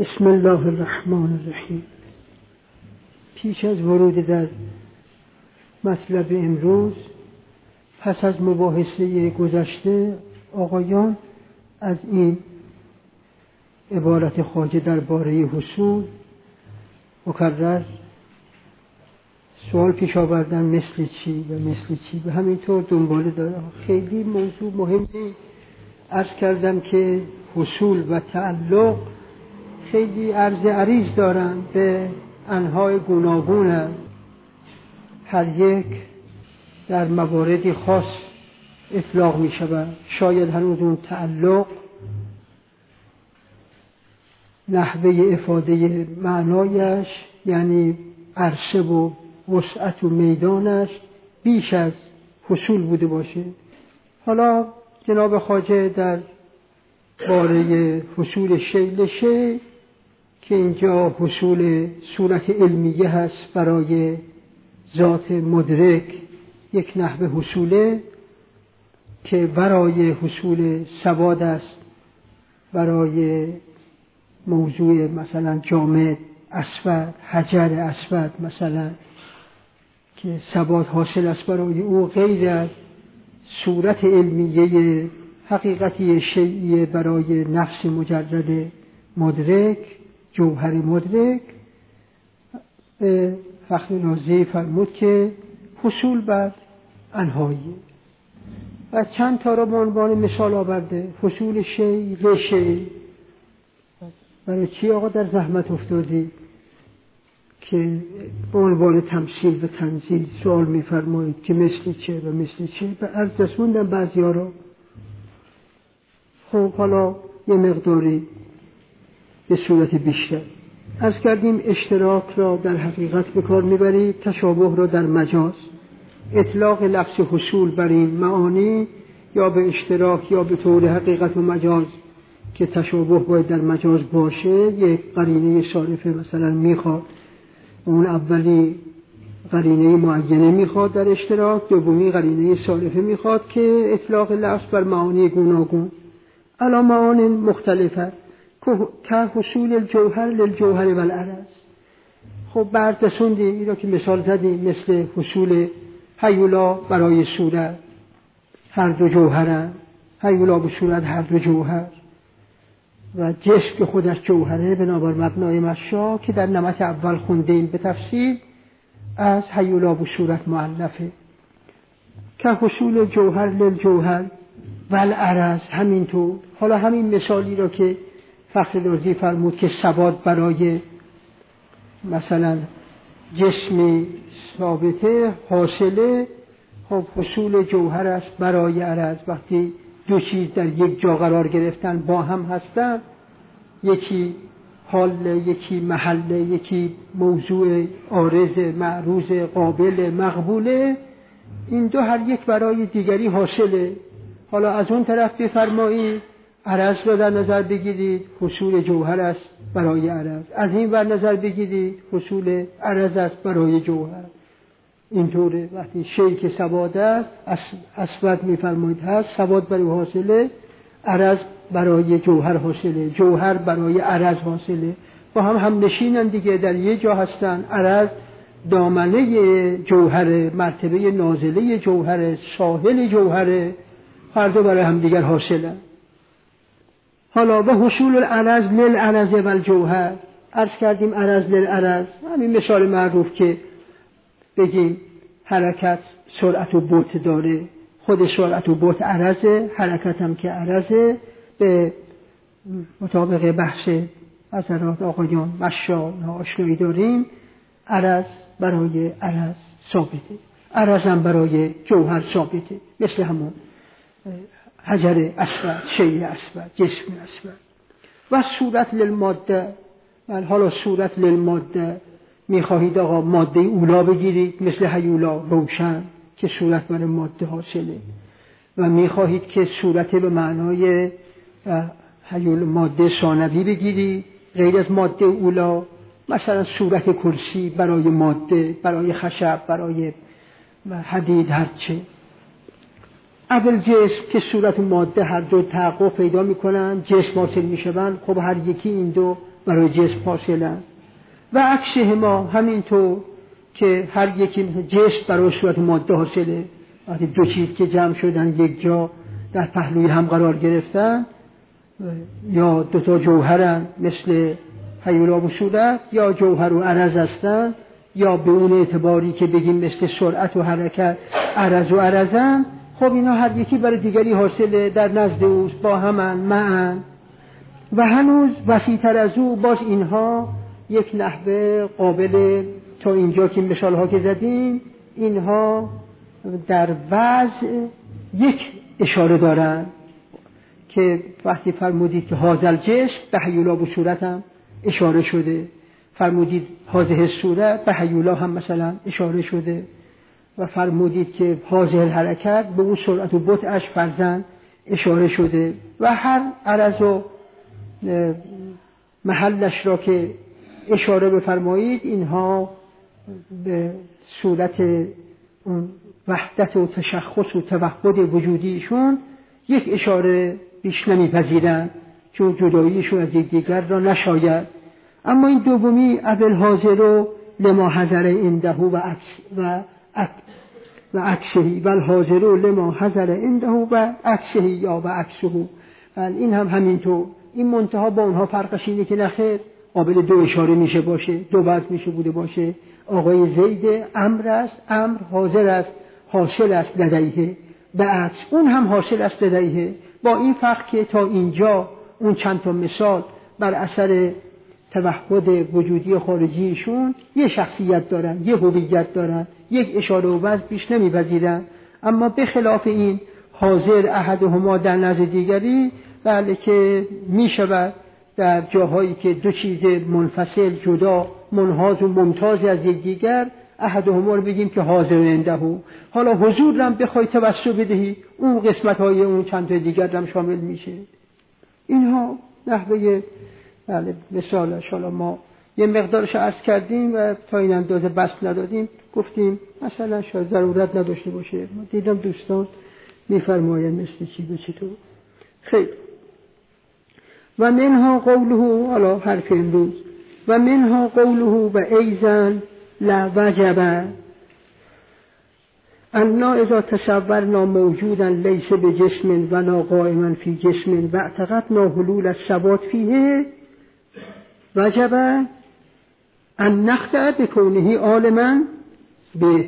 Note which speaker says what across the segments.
Speaker 1: بسم الله الرحمن الرحیم. پیش از ورود در مطلب امروز، پس از مباحثه گذشته، آقایان از این عبارت خواجه درباره حصول مکرر سوال پیش آوردن مثل چی و مثل چی و همینطور دنباله داره. خیلی موضوع مهمی عرض کردم که حصول و تعلق خیلی عرض عریض دارن، به انواع گوناگون، هر یک در مواردی خاص اطلاق می شود. شاید هنوز اون تعلق نحوه افاده معنایش، یعنی عرصه و وسعت و میدانش بیش از حصول بوده باشه. حالا جناب خواجه در باره حصول شیء شیء که اینجا حصول صورت علمیه هست برای ذات مدرک، یک نحوه حصوله که برای حصول سواد است، برای موضوع مثلا جامد اسود، حجر اسود مثلا که سواد حاصل است برای او، غیر از صورت علمیه حقیقتی شیعیه برای نفس مجرد مدرک، جوهر مدرک. فخر نازی فرمود که حصول بر انهایی و چند تا را به عنوان مثال آورده. حصول شیء و شیء. برای چی آقا در زحمت افتادی که به عنوان تمثیل و تنزیل سوال می‌فرمایید که مثل چه و مثل چه؟ و عرض رسوندم بعضی‌ها را. خب حالا یه مقداری به صورت بیشتر عرض کردیم. اشتراک را در حقیقت به کار میبرید، تشابه را در مجاز. اطلاق لفظ حصول بر این معانی یا به اشتراک یا به طور حقیقت و مجاز که تشابه باید در مجاز باشه، یک قرینه صارفه مثلا میخواد. اون اولی قرینه معینه میخواد در اشتراک، دومی قرینه صارفه میخواد که اطلاق لفظ بر معانی گوناگون علی معانی مختلفه که حصول الجوهر للجوهر والعرض. خب بعد رسوندیم این را که مثال زدیم، مثل حصول هیولا برای صورت، هر دو جوهرن، هیولا به صورت هر دو جوهر، و جسم که خودش جوهره بنابر مبنای مشا که در نمط اول خوندیم به تفصیل، از هیولا به صورت مؤلفه که حصول جوهر للجوهر والعرض. همینطور حالا همین مثالی را که فخر رازی فرمود که سواد برای مثلا جسمی ثابته حاصله، خب حصول جوهر است برای عرض. وقتی دو چیز در یک جا قرار گرفتن با هم هستن، یکی حال، یکی محل، یکی موضوع عارض، معروض، قابل، مقبوله، این دو هر یک برای دیگری حاصله. حالا از اون طرف بفرمایید عرض را در نظر بگیرید، حصول جوهر است برای عرض. از این ور نظر بگیرید، حصول عرض است برای جوهر. اینطوره. وقتی شیء که سواد است، اسود میفرمایید هست، سواد برای حاصله، عرض برای جوهر حاصله، جوهر برای عرض حاصله. با هم نشینن دیگه، در یه جا هستن. عرض دامنه جوهر، مرتبه نازله جوهر، ساحل جوهر، هر دو برای هم دیگر حاصله. حالا به حصول العرض للعرض و الجوهر، عرض کردیم عرض للعرض، همین مثال معروف که بگیم حرکت سرعت و بطء داره، خود سرعت و بطء عرضه، حرکت هم که عرضه، به مطابق بحث حضرات آقایان مشا آشنایی داریم. عرض برای عرض ثابته، عرض هم برای جوهر ثابته، مثل همون حجر اسود، شیء اسود، جسم اسود. و صورت للماده، حالا صورت للماده میخواهید آقا ماده اولا بگیرید، مثل هیولا روشن که صورت برای ماده حاصله، و میخواهید که صورت به معنای هیولا ماده ثانوی بگیرید غیر از ماده اولا، مثلا صورت کرسی برای ماده، برای خشب، برای حدید، هرچه. اول جسم که صورت و ماده هر دو تحقق پیدا میکنن، جسم حاصل میشون. خب هر یکی این دو برای جسم حاصلند و عکسهما همینطور که هر یکی مثل جسم برای صورت ماده حاصله. وقتی دو چیز که جمع شدن یک جا در پهلوی هم قرار گرفتن، یا دو تا جوهرن مثل هیولا و صورت، یا جوهر و عرض هستن، یا به اون اعتباری که بگیم مثل سرعت و حرکت عرض و عرضن، خب اینا هر یکی برای دیگری حاصله، در نزد اوست، با همن معن. و هنوز وسیع‌تر از او باز اینها یک نحوه قابل، تا اینجا که مثال ها که زدیم، اینها در وضع یک اشاره دارن که وقتی فرمودید که هازل جسم به هیولا و صورت هم اشاره شده، فرمودید هازه صورت به هیولا هم مثلا اشاره شده، و فرمودید که هازه حرکت به اون سرعت و بطعش فرزن اشاره شده، و هر عرض و محلش را که اشاره بفرمایید اینها به صورت اون وحدت و تشخص و توحد وجودیشون یک اشاره بیش نمیپذیرند، چون جداییشون از دیگر را نشاید. اما این دومی اول حاضر لما حضر عنده و عکسهی و الحاضر لما حضر عنده و عکسهی یا و عکسه. این هم همینطور. این منتها با اونها فرقش اینه که نخیر قابل دو اشاره میشه باشه، دو وجه میشه بوده باشه. آقای زید امر است، امر حاضر است، حاصل است لدیه، به عکس اون هم حاصل است لدیه. با این فرق که تا اینجا اون چند تا مثال بر اثر توحد وجودی خارجیشون یه شخصیت دارن، یه هویت دارن، یک اشاره و وجه بیش نمیپذیرن. اما به خلاف این حاضر احدهما در نزد دیگری، بله که میشود در جاهایی که دو چیز منفصل، جدا، منحاز و ممتاز از یک دیگر، احدهما رو بگیم که حاضر عنده. حالا حضور رو هم بخوای توسط بدهی، اون قسمت های اون چند تا دیگر رو هم شامل میشه. اینها نحوه بله مثالش. حالا ما یه مقدارش عرض کردیم و تا این اندازه بسط ندادیم، گفتیم مثلا شاید ضرورت نداشته باشه. ما دیدم دوستان میفرماین مثل چی به چطور. خیلی. و منها قوله، حالا حرف امروز، و منها قوله و ایزن لوجب انا اذا تصورنا موجودا لیس بجسم ولا قائما فی جسم و اعتقدنا حلول الثبات فیه وجب ان نخدع بکونه عالما به.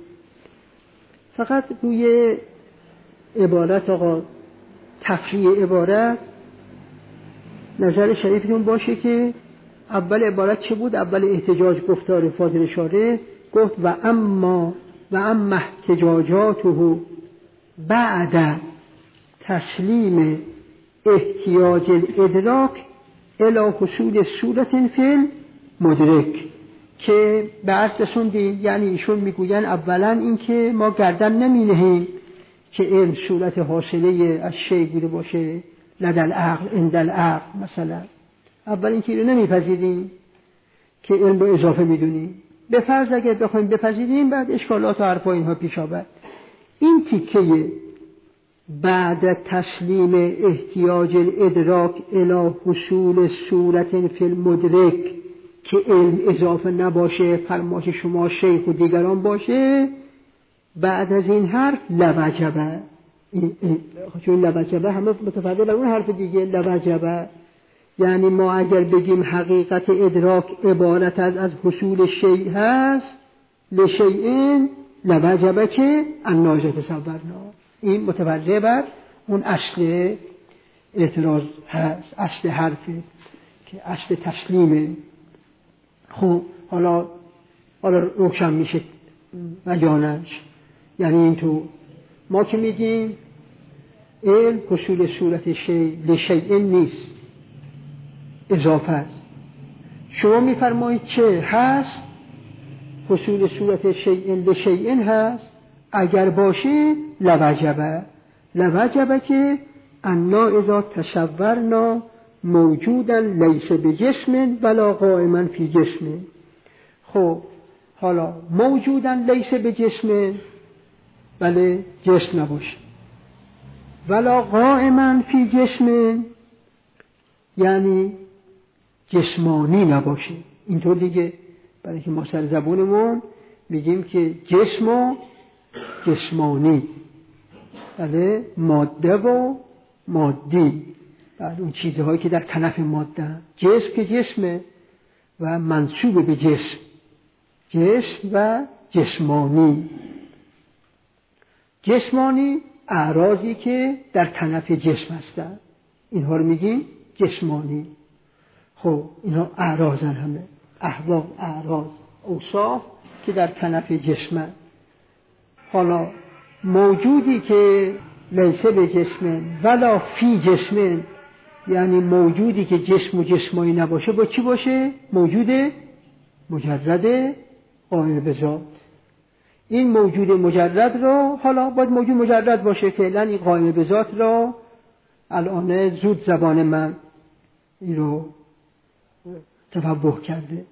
Speaker 1: فقط روی عبارت آقا تفریع عبارت نظر شریفتون باشه که اول عبارت چه بود؟ اول احتجاج گفتار فاضل شارح گفت و اما احتجاجاته بعد تسلیم احتیاج الادراک الى حصول صورت فی المدرک، که به عرض رسوندیم. یعنی ایشون میگوین اولا این که ما گردن نمینهیم که علم صورت حاصله از شی بوده باشه لدل عقل اندل عقل مثلا. اول این که رو نمیپذیریم که علم رو اضافه میدونیم. به فرض اگر بخوایم بپذیریم بعد اشکالات و حرفا اینها پیش آمد. این تیکه بعد تسلیم احتیاج الادراک الی حصول صورت فی المدرک که علم اضافه نباشه، فرمایش شما شیخ و دیگران باشه، بعد از این حرف لوجبه. چون لوجبه همه متفرد بر اون حرف دیگه لوجبه. یعنی ما اگر بگیم حقیقت ادراک عبارت از حصول شیء هست لشیء لوجبه که الناجه تصورنا. این متوجه بر اون اصل اعتراض هست، اصل حرفه که اصل تسلیمه. خب حالا روشن میشه بیانش. یعنی این تو ما که میگیم علم حصول صورت شیء لشیء نیست، اضافه است. شما میفرمایید چه هست؟ حصول صورت شیء لشیء هست. اگر باشه لوجبه که انا اذا تصورنا موجودا لیس بجسم ولا قائما فی جسم. خب حالا موجودا لیس بجسم، بله جسم نباشه، ولا قائما فی جسم یعنی جسمانی نباشه. اینطور دیگه برای که ما سر زبونمون میگیم که جسم و جسمانی، بله، ماده و مادی، بعد اون چیزهایی که در کنف ماده، جسم که جسمه و منسوب به جسم، جسم و جسمانی. جسمانی اعراضی که در کنف جسم هستن، اینها رو میگیم جسمانی. خب اینها اعراضن، همه احوال، اعراض، اوصاف که در کنف جسمن. حالا موجودی که لیس به جسم ولا فی جسم، یعنی موجودی که جسم و جسمانی نباشه، با چی باشه؟ موجود مجرد قائم به ذات. این موجود مجرد را، حالا باید موجود مجرد باشه، فعلا این قائم به ذات را الان زود زبان من این رو تفوه کرده،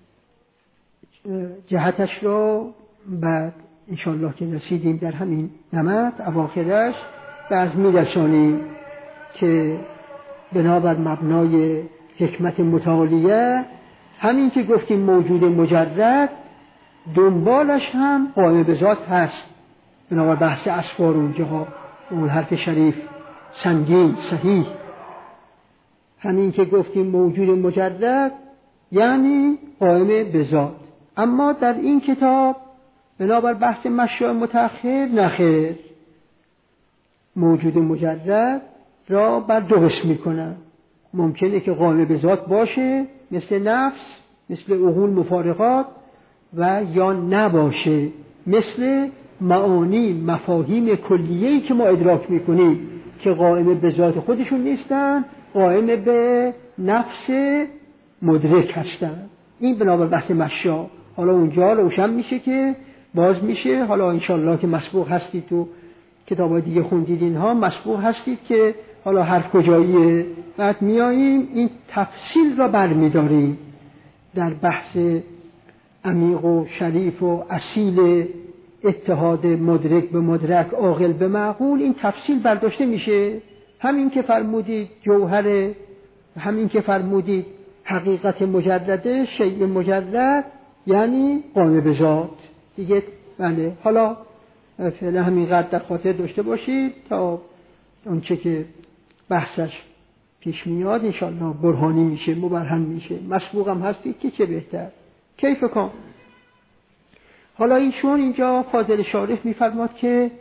Speaker 1: جهتش را بعد انشاءالله که رسیدیم در همین نمط اواخرش باز می‌رسانیم که بنابر مبنای حکمت متعالیه همین که گفتیم موجود مجرد دنبالش هم قائم به ذات هست. بنابر بحث اسفار اونجاها اون حرف شریف سنگین صحیح، همین که گفتیم موجود مجرد یعنی قائم به ذات. اما در این کتاب بنابر بحث مشروع متأخر نخیر، موجود مجرد را بر دو قسم میکنن. ممکنه که قائم به ذات باشه مثل نفس، مثل عقول مفارقات، و یا نباشه مثل معانی مفاهیم کلیه‌ای که ما ادراک میکنیم که قائم به ذات خودشون نیستن، قائم به نفس مدرک هستن. این بنابر بحث مشروع. حالا اونجا روشن میشه که باز میشه، حالا انشالله که مسبوق هستید تو کتابای دیگه خوندید اینها، مسبوق هستید که حالا حرف کجاییه، بعد میاییم این تفصیل را برمیداریم در بحث عمیق و شریف و اصیل اتحاد مدرک به مدرک، عاقل به معقول. این تفصیل برداشته میشه. همین که فرمودید جوهر، همین که فرمودید حقیقت مجرده، شیء مجرد یعنی قائم به ذات دیگه. بله، حالا فعلا همینقدر در خاطر داشته باشید تا اونچه که بحثش پیش میاد انشاءالله برهانی میشه، مبرهن میشه. مسبوق هم هستید که چه بهتر. کیف کن. حالا ایشون اینجا فاضل شارح میفرماد که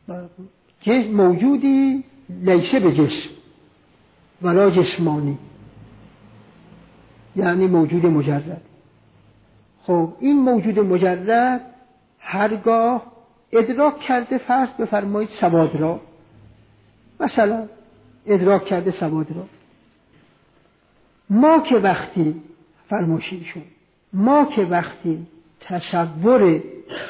Speaker 1: موجودی لیسه به جسم ولا جسمانی، یعنی موجود مجرد. خب این موجود مجرد هرگاه ادراک کرده، فرض بفرمایید سواد را، مثلا ادراک کرده سواد را، ما که وقتی فرمایشیشون، ما که وقتی تصور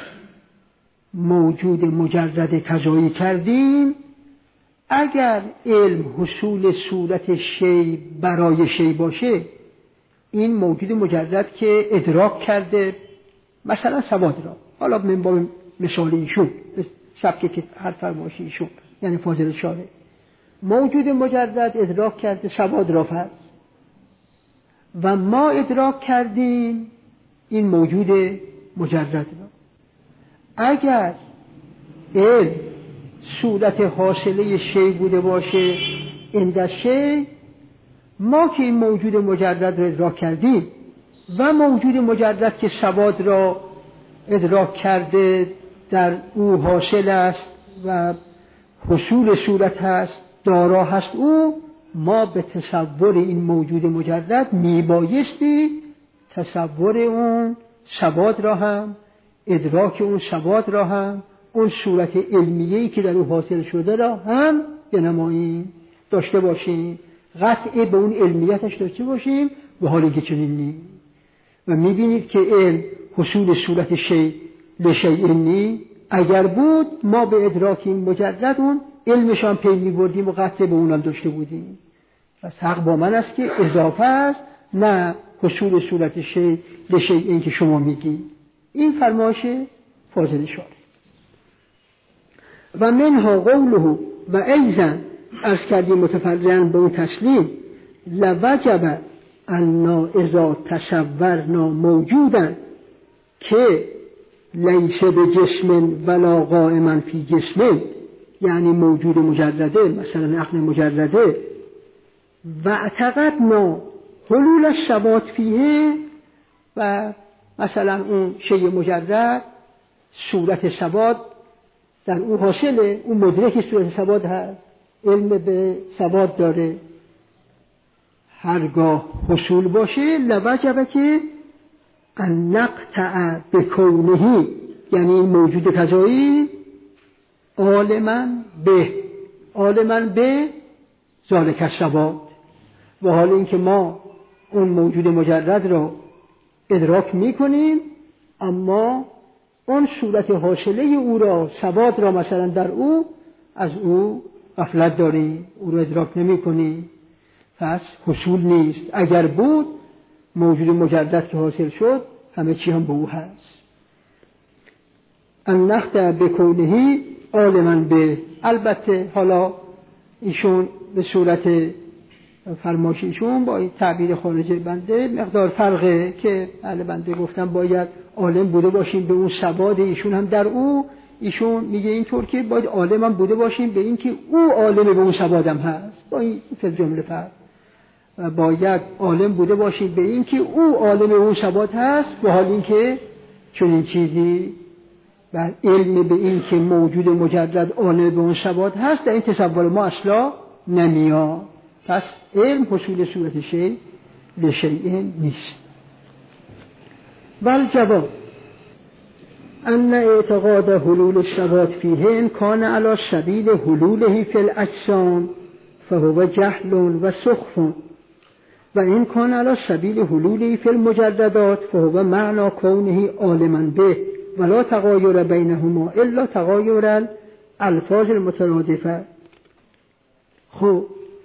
Speaker 1: موجود مجرد تجایی کردیم، اگر علم حصول صورت شی برای شی باشه، این موجود مجرد که ادراک کرده مثلا سواد را، حالا من با مثال ایشون سبک که هر فرمایش ایشون یعنی فاضل شارح، موجود مجرد ادراک کرده سواد را فرض، و ما ادراک کردیم این موجود مجرد را. اگر علم صورت حاصله شی بوده باشه عند شی، ما که این موجود مجرد را ادراک کردیم و موجود مجرد که سواد را ادراک کرده در او حاصل است و حصول صورت هست، دارا هست او، ما به تصور این موجود مجرد میبایستی تصور اون سواد را هم، ادراک اون سواد را هم، اون صورت علمیه‌ای که در او حاصل شده را هم بنماییم، داشته باشیم، قطع به اون علمیتش داشته باشیم، به حالی که چنین نیست. و میبینید که علم حصول صورت شی لشیء نی، اگر بود ما به ادراک این مجرد اون علمشان پی میبردیم و قطع به اونم داشته بودیم. پس حق با من است که اضافه است، نه حصول صورت شی لشیء این که شما میگی. این فرمایش فاضل شارح. و منها قوله و ایضا عرض کردیم متفرعاً به اون تسلیم، لوجب انا اذا تصورنا موجودا که لیس به جسم ولا قائما فی جسم، یعنی موجود مجرده، مثلا عقل مجرده، و اعتقدنا حلول الثبات فیه، و مثلا اون شیء مجرد صورت ثبات در او حاصله، اون مدرک صورت ثبات هست، علم به ثبات داره، هرگاه حصول باشه لوجبه که ان نقطع بکونه، یعنی این موجود فضایی عالما به ذالک الثبات، و حال اینکه ما اون موجود مجرد را ادراک میکنیم اما اون صورت حاصله او را، ثبات را مثلا در او، از او غفلت داریم، او را ادراک نمی کنیم، پس حصول نیست. اگر بود موجود مجرد که حاصل شد همه چی هم به او هست. ان نقطع بکونه عالما به، البته حالا ایشون به صورت فرمایش ایشون با این تعبیر خارج بنده مقدار فرقه که بنده گفتم باید عالم بوده باشیم به اون ثبات، ایشون هم در او، ایشون میگه اینطور که باید عالم هم بوده باشیم به این که او عالم به اون ثبات هم هست، با این فل جمله فرق، و باید عالم بوده باشیم به این که او عالم به اون ثبات هست، و حال این که چنین چیزی و علم به این که موجود مجرد عالم به اون ثبات هست در این تصور ما اصلا نمیاد. پس علم حصول صورت شیء لشیء نیست. والجواب ان اعتقاد حلول الثبات فیه ان کان علی سبیل حلوله فی الاجسام فهو جهل و سخف، و ان کان علی سبیل حلوله فی المجردات فهو معنی کونه عالما به، ولا تغایر بینهما الا تغایر الالفاظ المترادفه. خب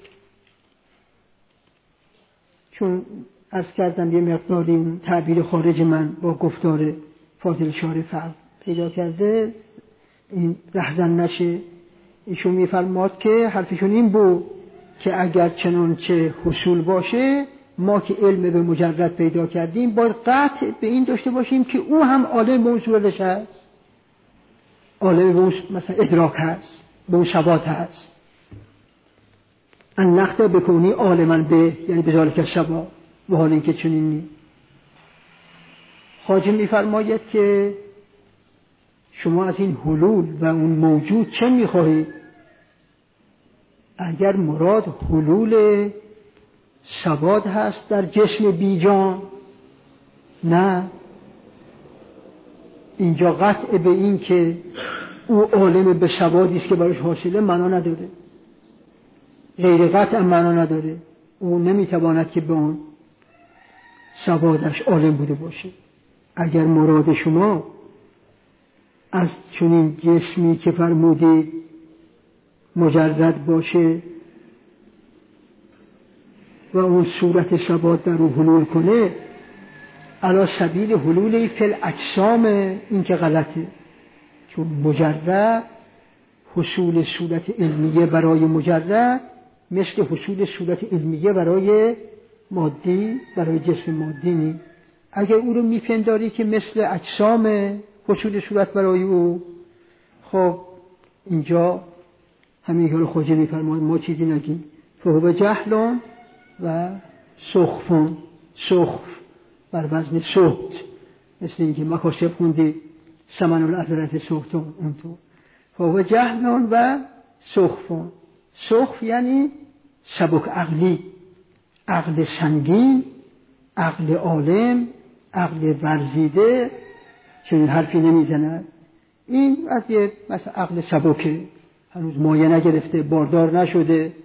Speaker 1: چون عرض کردم یه مقداری تعبیر خارج من با گفتار فاضل شارع فرق پیدا کرده، این رهزن نشه. ایشون میفرماد که حرفشون این بود که اگر چنانچه حصول باشه ما که علم به مجرد پیدا کردیم باید قطع به این داشته باشیم که او هم عالم به اون صورتش هست، عالم به اون مثلا ادراک هست، به اون ثبات هست. ان نقطع بکنی عالما به، یعنی به ذالک الثبات، و حال اینکه چنین نیست. خواجه میفرماید که شما از این حلول و اون موجود چه میخواهید؟ اگر مراد حلول ثبات هست در جسم بیجان، نه، اینجا قطع به این که او عالم به ثباتی است که براش حاصله معنا نداره، غیر قطع معنا نداره، او نمیتواند که به اون ثباتش عالم بوده باشه. اگر مراد شما از چنین جسمی که فرمودید مجرد باشه و اون صورت ثبات در او حلول کنه علی سبیل حلول فی الاجسام، این که غلطه، چون مجرد حصول صورت علمیه برای مجرد مثل حصول صورت علمیه برای مادی، برای جسم مادی نیست. اگر او رو میپنداری که مثل اجسام حصول صورت برای او، خب اینجا همین که رو خواجه میفرماید ما چیزی نگیم. فهو جهل و سخف، سخف بر وزن سخت، مثل اینکه مکاسب خوندی سمن العذرت سخت اون تو. فهو جهل و سخف، سخف یعنی سبک عقلی، عقل سنگین، عقل عالم، عقل ورزیده چنین حرفی نمیزند. این از یه مثلا عقل سبکه، هنوز مایه نگرفته، باردار نشده.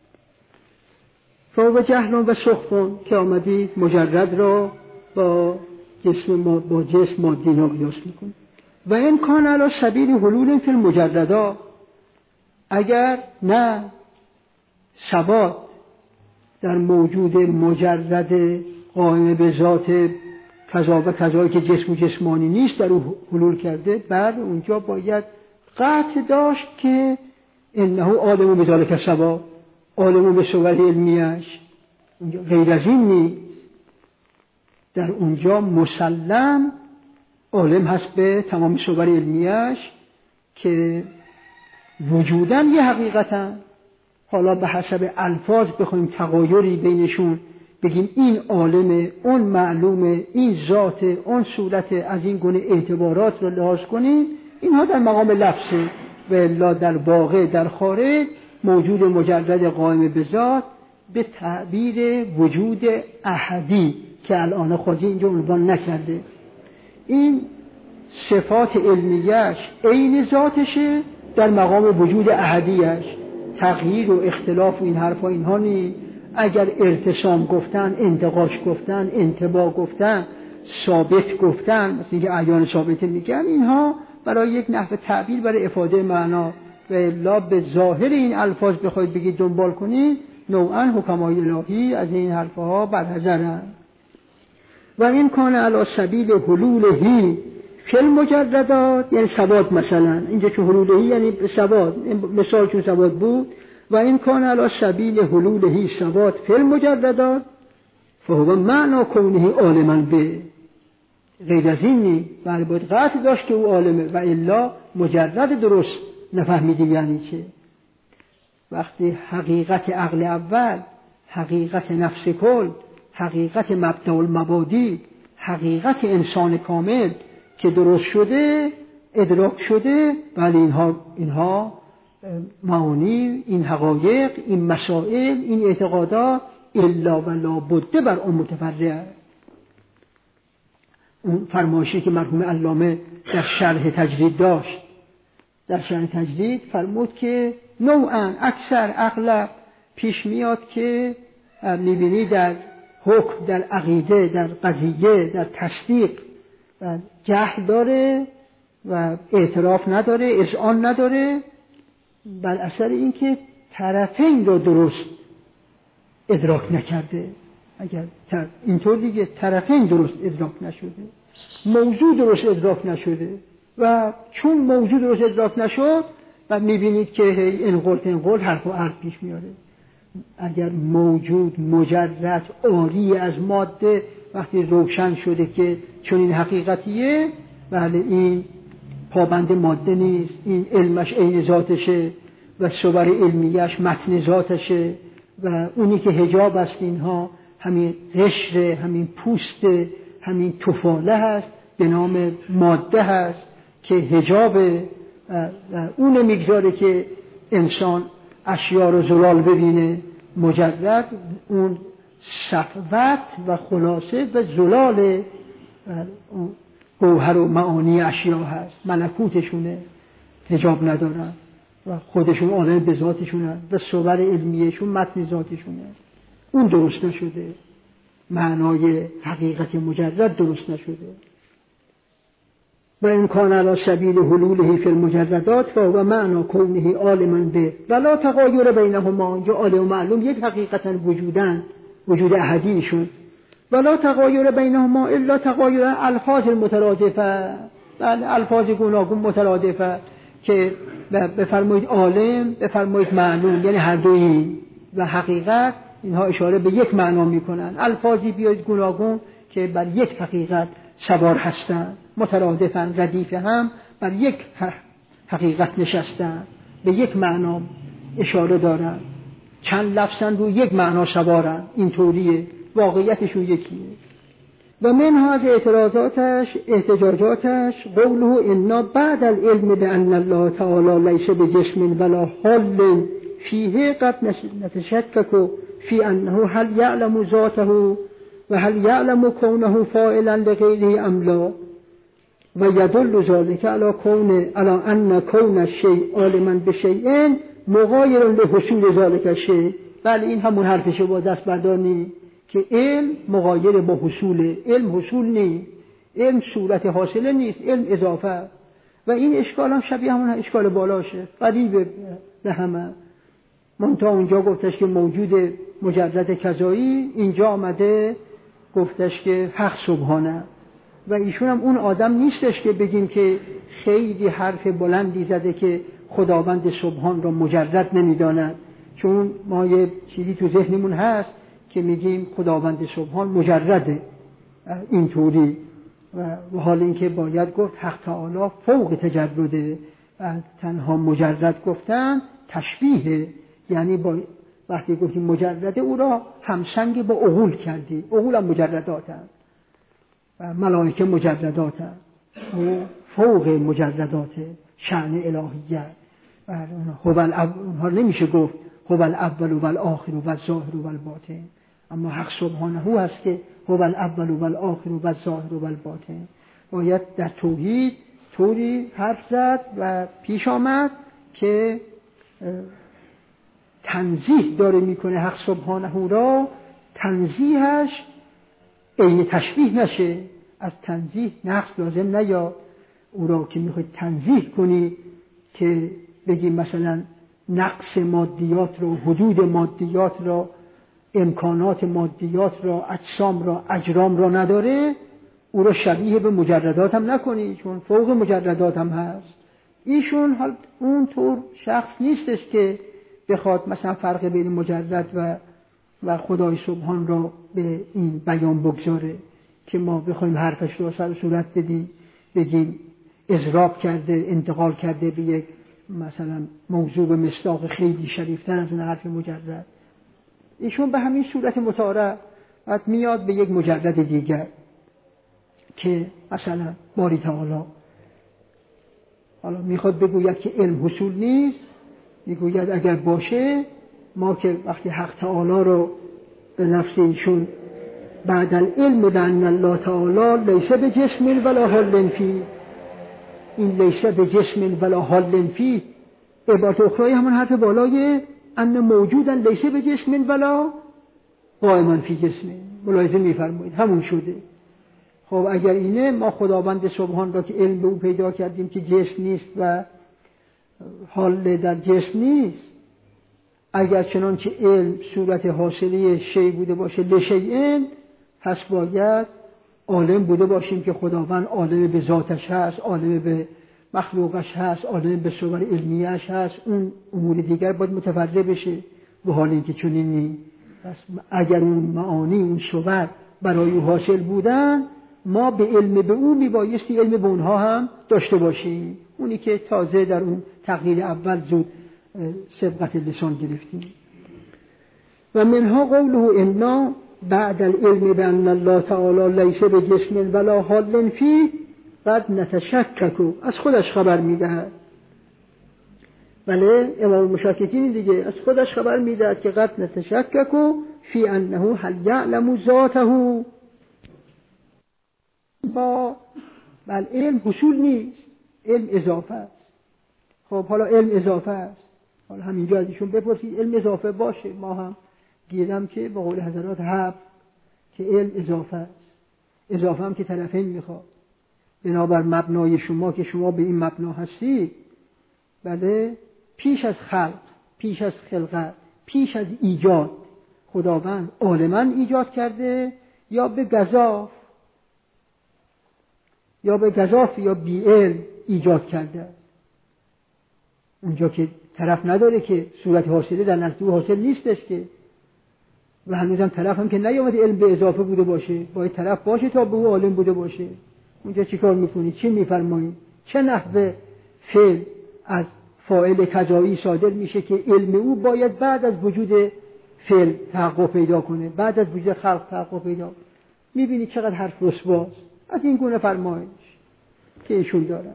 Speaker 1: فهو جهل و سخف که آمدی مجرد را با جسم مادی ها قیاس میکنه. و این کان علی سبیل حلول فی المجردات، اگر نه ثبات در موجود مجرد قائم به ذات کذا و کذایی که جسم و جسمانی نیست در او حلول کرده، بعد اونجا باید قطع داشت که انه عالم بذالک الثبات، عالم به صور علمیش، غیر از این نیست. در اونجا مسلم عالم هست به تمام صور علمیش که وجوداً یه حقیقتاً، حالا به حسب الفاظ بخوایم تغایری بینشون بگیم این عالمه، اون معلومه، این ذات، اون صورت، از این گونه اعتبارات رو لحاظ کنیم، اینها در مقام لفظه و الا در واقع در خارج موجود مجرد قائم به ذات به تعبیر وجود احدی که الان خواجه اینجا عنوان نکرده، این صفات علمیش عین ذاتشه در مقام وجود احدیش. تغییر و اختلاف و این حرفا اینها نی. اگر ارتسام گفتن، انتقاش گفتن، انطباع گفتن، ثابت گفتن، مثل اینکه اعیان ثابته میگن، اینها برای یک نحو تعبیر برای افاده معنا و الا به ظاهر این الفاظ بخواید بگید دنبال کنید نوعا حکمای الهی از این حرفها برحذرن. و این کان علی سبیل حلولهی فی المجردات، یعنی ثبات، مثلا اینجا که حلولهی یعنی ثبات، مثال چون ثبات بود، و این کان علی سبیل حلولهی ثبات فی المجردات فهو معنی کونه عالما به، غیر از این نی، بله باید قطع داشت که او عالمه و الا مجرد درست نفهمیدیم یعنی چه. وقتی حقیقت عقل اول، حقیقت نفس کل، حقیقت مبدأ المبادی، حقیقت انسان کامل که درست شده، ادراک شده، ولی اینها معانی، این حقایق، این مسائل، این اعتقادات الا و لا بد بر اون متفرع. اون فرمایشی که مرحوم علامه در شرح تجرید داشت، در شرح تجرید فرمود که نوعا اکثر اغلب پیش میاد که میبینی در حکم، در عقیده، در قضیه، در تصدیق و جهل داره و اعتراف نداره، اذعان نداره، بر اثر اینکه طرفین رو درست ادراک نکرده. اگر اینطور دیگه طرفین درست ادراک نشده، موضوع درست ادراک نشده، و چون موضوع درست ادراک نشد و میبینید که انقل حرف و حرف پیش میاره. اگر موجود مجرد عاری از ماده وقتی روشن شده که چون این حقیقتیه، بله این پابند ماده نیست، این علمش عین ذاتشه و صور علمیش متن ذاتشه و اونی که حجاب است اینها همین قشر، همین پوست، همین تفاله هست به نام ماده هست که حجاب اون میگذاره که انسان اشیاء رو زلال ببینه. مجرد اون صفوت و خلاصه و زلال گوهر و معانی اشیاء هست، ملکوتشونه، حجاب ندارن و خودشون عالم به ذاتشونه و صور علمیشون متن ذاتشونه. اون درست نشده، معنای حقیقت مجرد درست نشده. و این کان علی سبیل حلوله فی المجردات و معنی کونه عالما به ولا تغایر بینهما. اینجا عالم و معلوم یک حقیقتا وجودن، وجود احدیشون، ولا تغایر بینهما الا تغایر الفاظ المترادفه، بله الفاظ گوناگون مترادفه که بفرمایید عالم، بفرمایید معلوم، یعنی هر دویی و حقیقت، اینها اشاره به یک معنا میکنن. الفاظی بیاید گوناگون که بر یک حقیقت سوار هستند، مترادفن، ردیف هم بر یک حقیقت نشستن، به یک معنا اشاره دارن، چند لفظن رو یک معنا سوارن، اینطوریه، واقعیتشون یکیه. و منها از اعتراضاتش، احتجاجاتش، قوله انا بعد العلم بان الله تعالی لیس بجسم ولا حال فیه قد نتشکک فی انه هل یعلم ذاته و هل یعلم کونه فاعلا لغیره ام لا و یدل ذلك علی ان کون الشیء عالما بشیء مغایر لحصول ذلك الشیء. بله این همون حرفشه، با دست بردارنی که علم مغایر با حصول، علم حصول نیست، علم صورت حاصله نیست، علم اضافه. و این اشکال هم شبیه همون اشکال بالاشه، قریب به همه. منتها اونجا گفتش که موجود مجرد کذایی، اینجا آمده گفتش که حق سبحانه. و ایشون هم اون آدم نیستش که بگیم که خیلی حرف بلندی زده که خداوند سبحان را مجرد نمیداند، چون ما یه چیزی تو ذهنمون هست که میگیم خداوند سبحان مجرده، اینطوری و حال اینکه باید گفت حق تعالی فوق تجرده و تنها مجرد گفتن تشبیه، یعنی وقتی گفتیم مجرده او را همسنگ با عقول کردی. عقول هم مجرداتن و ملائکه مجرداتن، او فوق مجردات شأن الهیت و اونها نمیشه گفت هو الاول و الاخر و الظاهر و الباطن، اما حق سبحانه هست که هو الاول و الاخر و الظاهر و الباطن. باید در توحید طوری حرف زد و پیش آمد که تنزیه داره میکنه حق سبحانه را، تنزیهش عین تشبیه نشه، از تنزیه نقص لازم نیاد. او را که میخواد تنزیه کنی که بگیم مثلا نقص مادیات را، حدود مادیات را، امکانات مادیات را، اجسام را، اجرام را نداره، او را شبیه به مجردات هم نکنی، چون فوق مجردات هم هست. ایشون حال اون طور شخص نیستش که بخواد مثلا فرق بین مجرد و خدای سبحان را به این بیان بگذاره که ما بخوایم حرفش رو سر صورت بدیم، بگیم اضراب کرده، انتقال کرده به یک مثلا موضوع به مصداق خیلی شریفتر از اون حرف مجرد. ایشون به همین صورت متعارف بعد میاد به یک مجرد دیگر که مثلا باری تعالی حالا میخواد بگوید که علم حصول نیست، میگوید اگر باشه ما که وقتی حق تعالی رو به نفس ایشون بعد العلم بأن الله تعالی لیس بجسم ولا حال فیه، این لیس بجسم ولا حال فیه عبارت اخرای همون حرف بالای ان موجودا لیس بجسم ولا قائما فی جسم، ملاحظه میفرمایید همون شده. خب اگر اینه ما خداوند سبحان را که علم به او پیدا کردیم که جسم نیست و حال در جسم نیست، اگر چنانچه علم صورت حاصلی شی بوده باشه لشیء، پس باید عالم بوده باشیم که خداوند عالم به ذاتش هست، عالم به مخلوقش هست، عالم به صور علمیش هست، اون امور دیگر باید متفرع بشه. به حال اینکه چنین نیست، پس اگر اون معانی اون صور برای او حاصل بودن، ما به علم به او میبایستی علم به اونها هم داشته باشیم، اونی که تازه در اون تقریر اول زود سبقت لسان گرفتیم. و منها قوله انا بعد العلم بأن الله تعالی لیس بجسم ولا حال فیه قد نتشکک، از خودش خبر میدهد. بله امام مشککین دیگه از خودش خبر میدهد که قد نتشکک فی انه هل یعلم ذاته، با بل علم حصول نیست، علم اضافه است. خب حالا علم اضافه است، حالا همینجا از ایشون بپرسید علم اضافه باشه، ما هم گیرم که با قول حضرات حق که علم اضافه است، اضافه هم که طرفین میخواد. بنابر مبنای شما که شما به این مبنا هستید، بله پیش از خلق، پیش از خلقت، پیش از ایجاد خداوند عالما ایجاد کرده یا به گزاف یا بی علم ایجاد کرده. اونجا که طرف نداره که صورت حاصله در نزد او حاصل نیستش که، و هنوزم طرف هم که نیامده علم به اضافه بوده باشه، باید طرف باشه تا به او عالم بوده باشه. اونجا چی کار میکنید؟ چی میفرمایید؟ چه نحوه فعل از فاعل کذایی صادر میشه که علم او باید بعد از وجود فعل تحقق پیدا کنه، بعد از وجود خلق تحقق پیدا. میبینید چقدر حرف رسواست از این گونه فرمایش که ایشون دارن.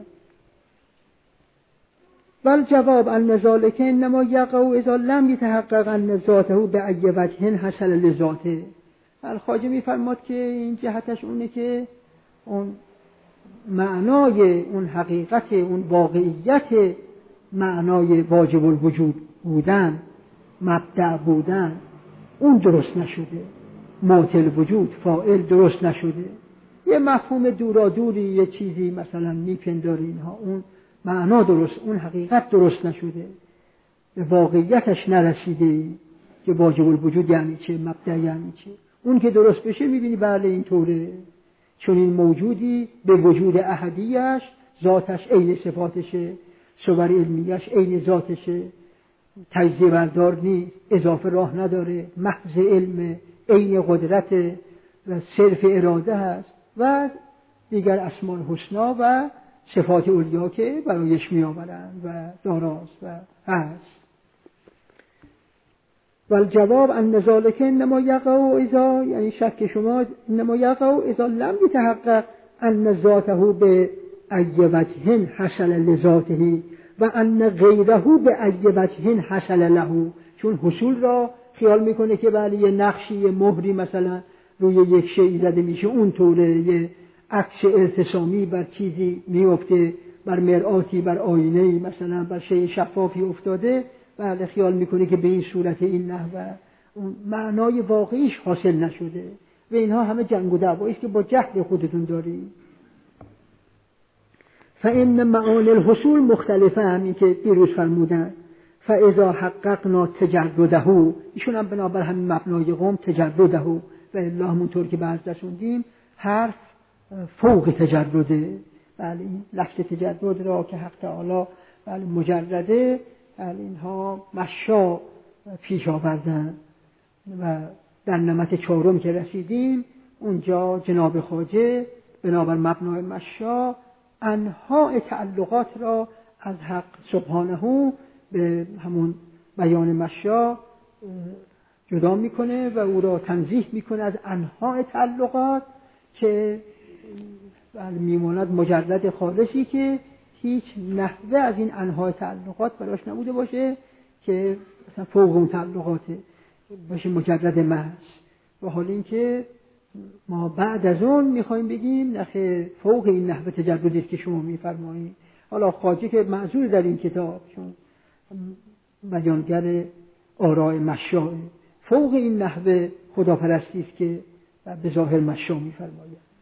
Speaker 1: بل جواب ان ذلک انما یقع اذا لم یتحقق ان ذاته بأی وجه حصل لذاته. الخواجه میفرماد که این جهتش اونه که اون معنای اون حقیقت، اون واقعیت معنای واجب الوجود بودن، مبدأ بودن، اون درست نشده، معطل وجود فاعل درست نشده. یه مفهوم دورادوری یه چیزی مثلا میپنداره اینها، اون معنا درست، اون حقیقت درست نشده، به واقعیتش نرسیده که واجب الوجود یعنی چه، مبدأ یعنی چه. اون که درست بشه میبینی بله اینطوره، چون این موجودی به وجود احدیش، ذاتش عین صفاتشه، صور علمیش عین ذاتشه، تجزیه بردار نیست، اضافه راه نداره، محض علم، عین قدرت، و صرف اراده هست و دیگر اسماء الحسنا و صفات علیا که برایش میآورند و داراست و هست. و الجواب ان ذلک انما یقع اذا، یعنی شک شما انما یقع اذا لم یتحقق ان ذاته به ای وجه حصل لذاته و ان غیره به ای وجه حصل له. چون حصول را خیال میکنه که بله یه نقشی، یه مهری مثلا روی یک شیء زده میشه، اونطوره، یه عکس ارتسامی بر چیزی میفته، بر مرآتی، بر آینه‌ای مثلا، بر شیء شفافی افتاده، بله خیال میکنه که به این صورت این نحوه اون معنای واقعیش حاصل نشده. و اینها همه جنگ و دعوایی است که با جهل خودتون دارید. فإن معانی الحصول مختلفه، همین که دیروز فرمودن فاذا حققنا تجرده، ایشون هم بنابر همین مبنای قوم تجرده و الا همونطور که بعد رسوندیم حرف فوق تجرده. بله این لفظ تجرد را که حق تعالی بله مجرده، بله اینها مشا پیش آوردن و در نمط چهارم که رسیدیم اونجا جناب خواجه بنابر مبنای مشا انواع تعلقات را از حق سبحانه به همون بیان مشا جدا میکنه و او را تنزیه میکنه از انواع تعلقات که میماند مجرد خالصی که هیچ نحوه از این انواع تعلقات براش نبوده باشه که مثلا فوق اون تعلقات باشه، مجرد محض. و حال این که ما بعد از اون میخوایم بگیم نخیر فوق این نحوه تجردی است که شما میفرمایید. حالا خواجه که معذور در این کتاب چون بیانگر آراء مشاء، فوق این نحوه خداپرستی است که به ظاهر مشا میفرماید.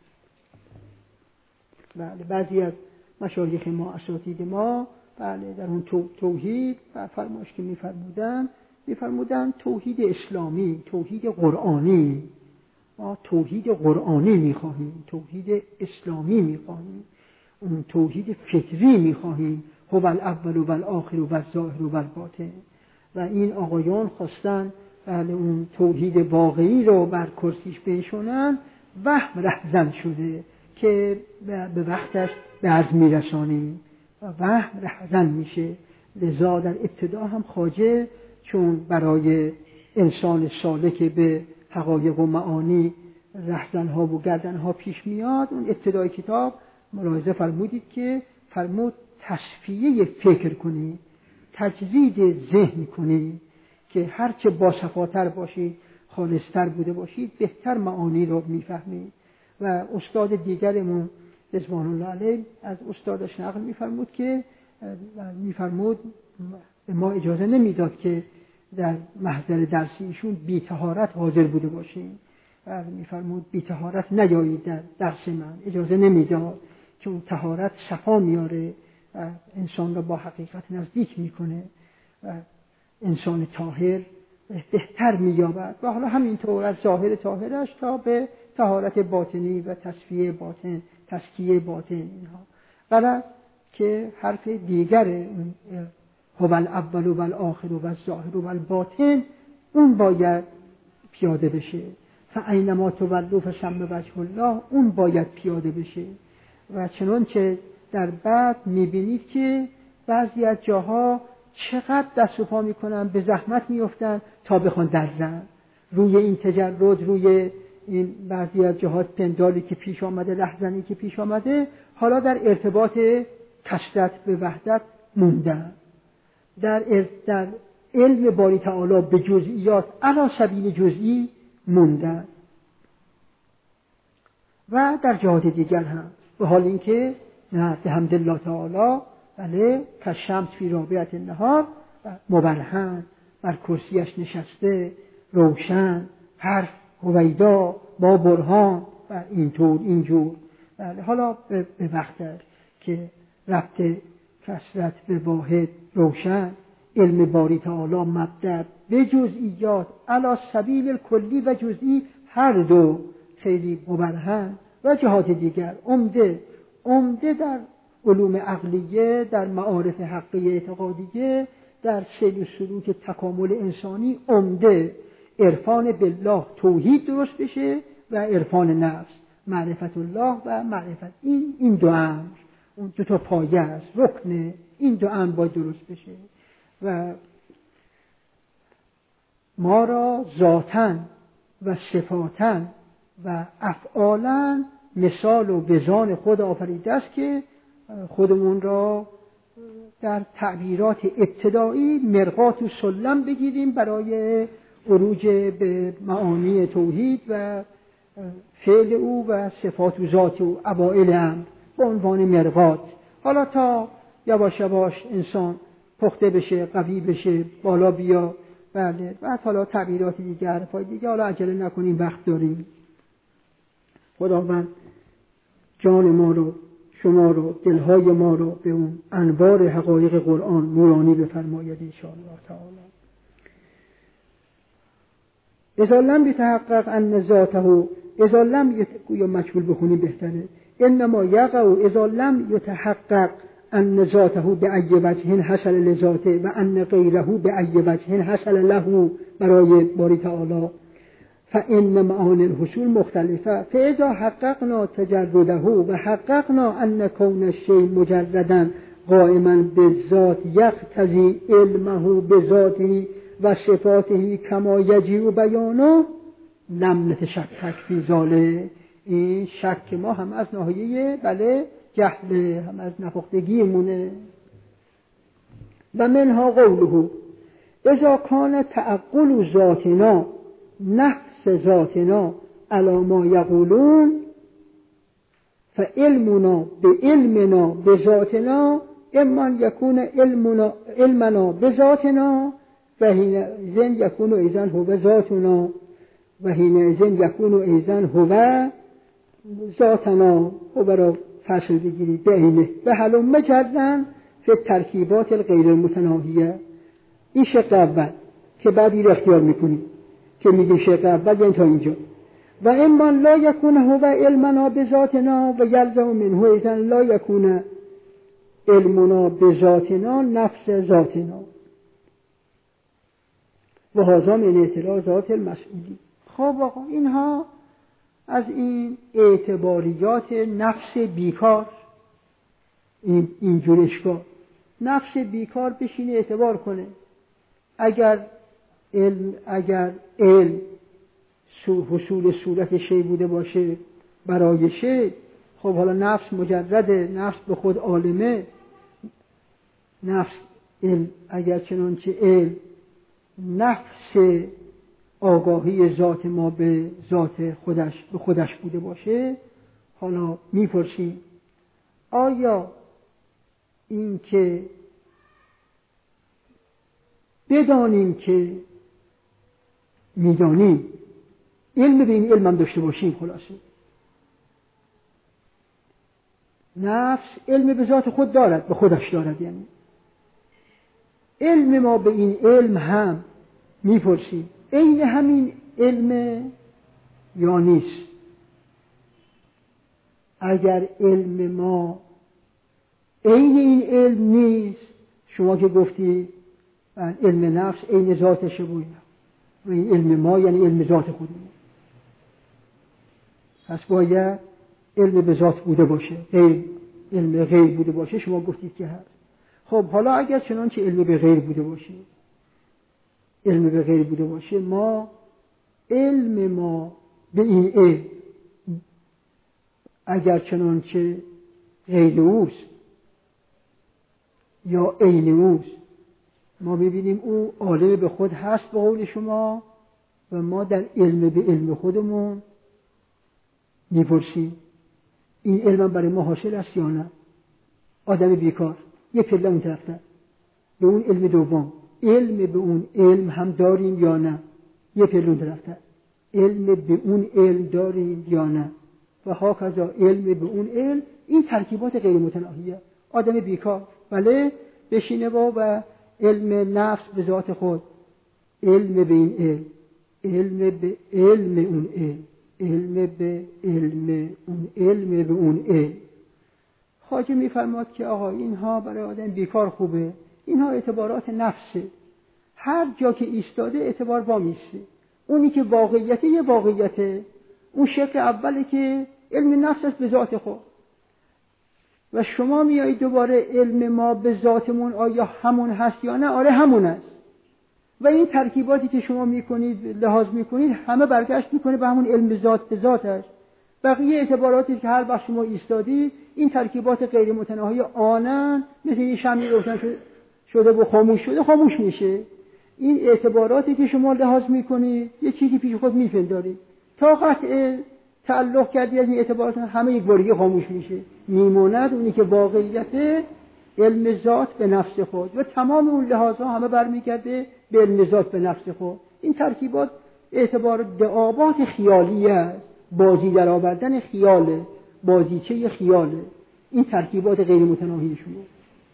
Speaker 1: بله بعضی از مشایخ ما، اساتید ما، بله در اون توحید و فرمایش که میفرمودن توحید اسلامی، توحید قرآنی. ما توحید قرآنی میخواهیم، توحید اسلامی میخواهیم، اون توحید فطری میخواهیم، هو الاول و الاخر و الظاهر و الباطن. و این آقایان خواستن بله اون توحید واقعی رو بر کرسیش بنشونن، وهم رهزن شده که به وقتش به عرض میرسانیم و وهم رهزن میشه. لذا در ابتدا هم خواجه چون برای انسان سالک به حقایق و معانی رهزنها و گردنها پیش میاد، اون ابتدای کتاب ملاحظه فرمودید که فرمود تصفیه فکر کنی، تجرید ذهن کنی که هرچه باصفاتر باشید، خالصتر بوده باشید، بهتر معانی رو میفهمید. و استاد دیگرمون رضوان الله علیه از استادش نقل میفرمود که به ما اجازه نمیداد که در محضر درسی ایشون بی طهارت حاضر بوده باشیم. و میفرمود بی طهارت نیایید در درس من، اجازه نمیداد، چون طهارت صفا میاره و انسان را با حقیقت نزدیک میکنه و انسان طاهر بهتر مییابد. و حالا همینطور از ظاهر طاهرش تا به طهارت باطنی و تصفیه باطن، تزکیه باطن، اینها غرض که حرف دیگر هو الاول و الاخر و الظاهر و الباطن اون باید پیاده بشه. فاینما تولوا فثم وجه الله اون باید پیاده بشه. و چنانچه در بعد میبینید که بعضی از جاها چقدر دست و پا میکنن، به زحمت میفتن تا بخوان درزن روی این تجرد، روی این بعضی از جهات پندالی که پیش آمده، لحظنی که پیش آمده، حالا در ارتباط کثرت به وحدت موندن، در علم باری تعالی به جزئیات علی سبیل جزئی موندن و در جهات دیگر هم. به حال اینکه نه بحمدالله تعالی بله کالشمس فی رابعة النهار مبرهن بر کرسیش نشسته، روشن، حرف هویدا با برهان و اینجور. بله حالا به وقت که ربط کثرت به واحد روشن، علم باری تعالی مبدأ به جزئیات علی سبیل کلی و جزئی، هر دو خیلی مبرهن و جهات دیگر عمده در علوم عقلیه، در معارف حقیه اعتقادیه، در سیر و سلوک تکامل انسانی عمده عرفان بالله توحید درست بشه و عرفان نفس، معرفت الله و معرفت این دو امر، اون دو تا پایه است، رکن این دو امر باید درست بشه و ما را ذاتاً و صفاتاً و افعالاً مثال و بزان خود آفریده است که خودمون را در تعبیرات ابتدایی مرقات و سلم بگیریم برای عروج به معانی توحید و فعل او و صفات و ذات او اوائل امر به عنوان مرقات. حالا تا یواش یواش انسان پخته بشه، قوی بشه، بالا بیا، بله، بعد حالا تعبیرات دیگر پای دیگه، حالا عجله نکنیم، وقت داریم. خداوند جان ما رو، شما رو، دلهای ما رو به اون انوار حقایق قرآن نورانی بفرماید ان شاء الله تعالی. اذا لم يتحقق ان ذاته، اذا لم یا مجهول بخونی بهتره، انما یقع اذا لم يتحقق ان ذاته بأي وجه حصل لذاته و ان غیره بأي وجه حصل له برای باری تعالی، فإن معانی الحصول مختلفه، فاذا حققنا تجرده و حققنا ان کون الشیء مجردا قائما بالذات یقتضی علمه بذاته و صفاته کما یجیء بیانه لم نتشکک فی ذلک. این شک ما هم از ناحیه بله جهل، هم از نپختگی مونه. و منها قوله اذا کان تعقل ذاتنا نفس ذاتنا علی ما یقولون فعلمنا بعلمنا بذاتنا اما یکون علمنا بذاتنا و حینئذ یکون ایضا هو ذاتنا و حینئذ یکون ایضا هو ذاتنا. و برای فصل بگیرید بعینه و هلم جرا فی ترکیبات الغیر المتناهیه. این شق اول که بعدی رو اختیار میکنید که میگه شق اول یعنی تا اینجا. و اما لا یکون هو علمنا بذاتنا و یلزم منه ایضا لا یکون علمنا بذاتنا نفس ذاتنا و هذا من اعتراضات المسئولی. خب آقا اینها از این اعتباریات نفس بیکار، اینجور اشکال نفس بیکار بشینه اعتبار کنه. اگر علم حصول صورت شی بوده باشه برای شی، خب حالا نفس مجرده، نفس به خود عالمه، نفس علم اگر چنانچه علم نفس آگاهی ذات ما به ذات خودش به خودش بوده باشه، حالا میپرسیم آیا این که بدانیم که میدانیم علم به این علم هم داشته باشیم، خلاصه نفس علم به ذات خود دارد، به خودش دارد، یعنی علم ما به این علم هم میپرسیم عین همین علم یا نیست. اگر علم ما عین این علم نیست، شما که گفتی علم نفس عین ذاتشه و این علم ما یعنی علم ذات خودمون، پس باید علم به ذات بوده باشه، علم غیر بوده باشه. شما گفتید که هست. خب حالا اگر چنانچه علم به غیر بوده باشه، علم به غیر بوده باشه، ما علم ما به این علم اگر چنانچه غیر اوست یا عین اوست، ما میبینیم او عالم به خود هست به قول شما و ما در علم به علم خودمون میپرسیم این علم برای ما حاصل است یا نه. آدم بیکار یک پله اون طرفتر به اون علم دوم، علم به اون علم هم داریم یا نه، یک پله اون طرفتر علم به اون علم داریم یا نه و هاکذا علم به اون علم. این ترکیبات غیر متناهیه. آدم بیکار بله بشینه و علم نفس به ذات خود، علم به این علم، علم به علم اون علم، علم به علم اون علم به اون علم. خواجه میفرماد که آقا اینها برای آدم بیکار خوبه، اینها اعتبارات نفسه، هر جا که ایستاده اعتبار با میسته. اونی که واقعیته یه واقعیته، اون شق اوله که علم نفس است به ذات خود، و شما میایید دوباره علم ما به ذاتمون آیا همون هست یا نه؟ آره همون است. و این ترکیباتی که شما میکنید لحاظ میکنید همه برگشت میکنه به همون علم ذات به ذاتش. بقیه اعتباراتی که هر وقت شما ایستادی این ترکیبات غیر متناهی آنن، مثل این شمعی روشن شده و خاموش شده خاموش میشه. این اعتباراتی که شما لحاظ میکنید یه چیزی پیش خود میپندارید، تا قطع تعلق کردی از این اعتبارات همه یک بارگی خاموش میشه، میموند اونی که واقعیت علم ذات به نفس خود، و تمام اون لحاظها همه برمیگرده به علم ذات به نفس خود. این ترکیبات اعتبار دعابات خیالی است، بازی در آوردن خیاله، بازیچه خیاله، این ترکیبات غیر متناهی شما.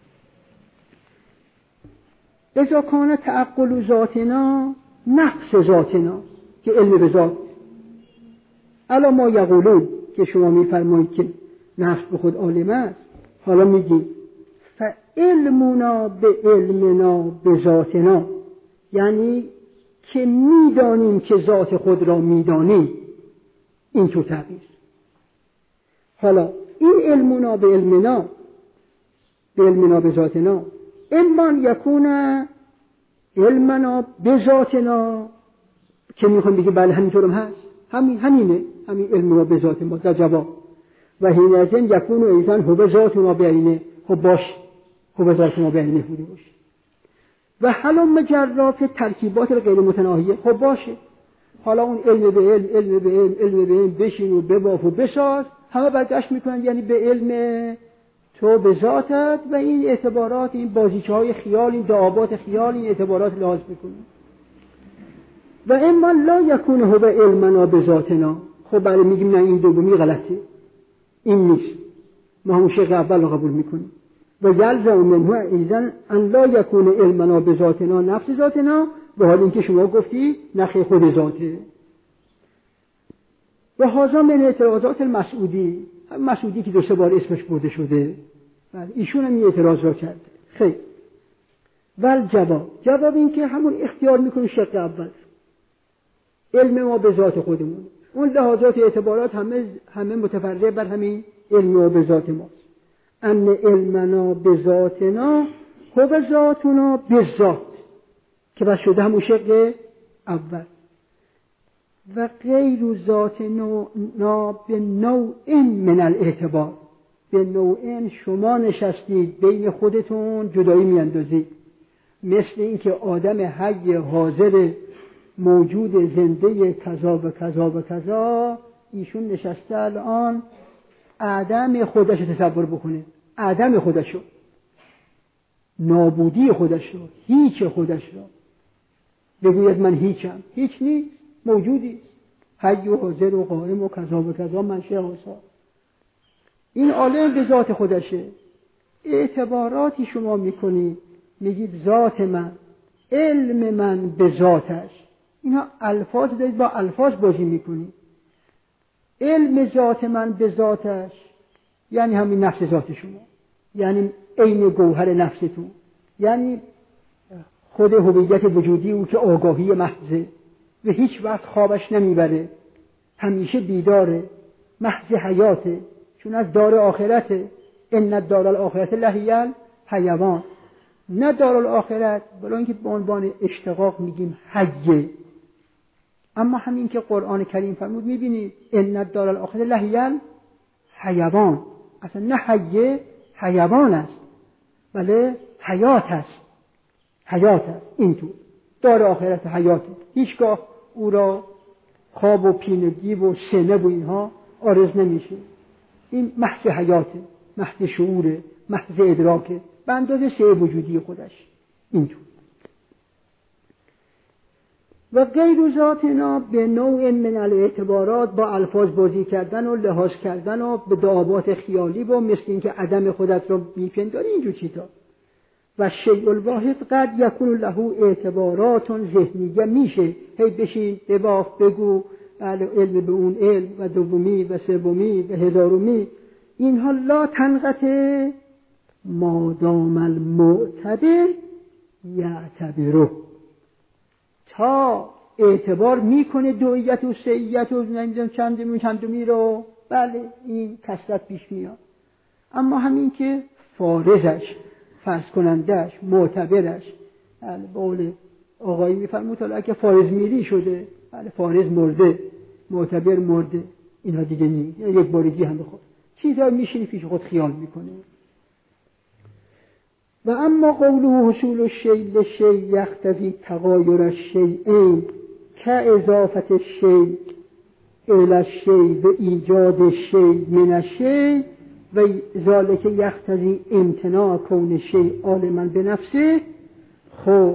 Speaker 1: اذا کان تعقل ذاتنا نفس ذاتنا که علم به ذات، الا ما یقولون که شما میفرمایید که نفس به خود عالم است، حالا میگی فعلمنا به علمنا به ذاتنا، یعنی که میدانیم که ذات خود را میدانیم. این تو تعبیر. حالا این علمنا به علمنا به علمنا به ذاتنا، اما یکون علمنا به ذاتنا که میخوام بگه بله همینطورم هست، همین علمنا به ذات ما در جواب. و حینئذ یکون ایضا هو ذات ما بعینه، خب باش هو ذات ما بعینه بوده باشه. و حالا جراف ترکیبات غیر متناهیه، خب باشه. حالا اون علم به علم بشین و بباف و بساز، همه برگشت میکنن یعنی به علم تو به ذاتت، و این اعتبارات، این بازیچه های خیال، این دعابات خیال، این اعتبارات لحاظ میکنن. و اما لا یکون هو علمنا به ذاتنا، خب بله میگیم نه این دومی غلطه، این نیست، ما همون شق اول رو قبول میکنیم. و یلزم منه ایضا ان لا یکون علمنا به ذاتنا نفس ذاتنا، به حال اینکه شما گفتی نخی خود ذاته. و هذا من اعتراضات مسعودی که 2-3 بار اسمش برده شده، ایشون هم این اعتراض را کرد. خیر. ول جواب این که همون اختیار میکنه شق اول، علم ما به ذات خودمون، اون لحاظات اعتبارات همه متفرع بر همین علم ما به ذات ماست. ان علمنا به ذاتنا هو ذاتنا به ذات، که بس شده همون شق اول. و غیر ذاتنا به نوع من الاعتبار، به نوع شما نشستید بین خودتون جدایی میاندازید، مثل اینکه آدم حی حاضر موجود زنده کذا و کذا و کذا، ایشون نشسته الان عدم خودش تصور بکنه، عدم خودشو، نابودی خودشو، هیچ خودشو بگوید من هیچم، هیچ نیست، موجودی حی و حاضر و قائم و کذا و کذا منشأ آثار. این عالم به ذات خودشه. اعتباراتی شما میکنید، میگید ذات من، علم من به ذاتش، اینا الفاظ دارید، با الفاظ بازی میکنید. علم ذات من به ذاتش یعنی همین نفس ذات شما، یعنی عین گوهر نفستون، یعنی خود هویت وجودی او که آگاهی محضه و هیچ وقت خوابش نمیبره، همیشه بیداره، محض حیاته، چون از دار آخرته. ان الدار الاخرت لهی الحیوان، نه دار الاخرت، بلکه اینکه به عنوان اشتقاق میگیم حیه. اما همین که قرآن کریم فرمود میبینید ان الدار الاخرت لهی الحیوان، اصلا نه حیه، حیوان است، ولی حیات است، حیات است. این تو دار آخرت حیاته، هیچگاه او را خواب و پینگی و سنه و اینها عارض نمیشه. این محض حیاته، محض شعوره، محض ادراکه، به اندازه سه وجودی خودش. این تو. و غیر ذاتنا به نوع من الاعتبارات، با الفاظ بازی کردن و لحاظ کردن و به دعابات خیالی و مثل این که عدم خودت رو میپنداری، اینجور چیزا. و شیء الواحد قد یکون له اعتبارات ذهنیه، میشه هی بشین بباف بگو علم به اون علم و دومی و سومی و هزارمی، اینها لا تنقطع مادام المعتبر یعتبره، تا اعتبار میکنه دویت و سیت و نمیدونم چندمی رو، بله این کثرت پیش میاد. اما همین که فارزش، فرض کنندش، معتبرش، بله بقول آقایی میفرمود حالا که فارز میری شده، بله فارز مرده، معتبر مرده، اینا دیگه نیست، یک بارگی هم بخور چیزا میشینی پیش خود خیال میکنه. و اما قوله حصول الشیء للشیء یقتضی تغایر الشیئین کاضافة الشیء الی الشیء و ایجاد الشیء من الشیء و ذلک یقتضی امتناع کون الشیء عالما بنفسه. خب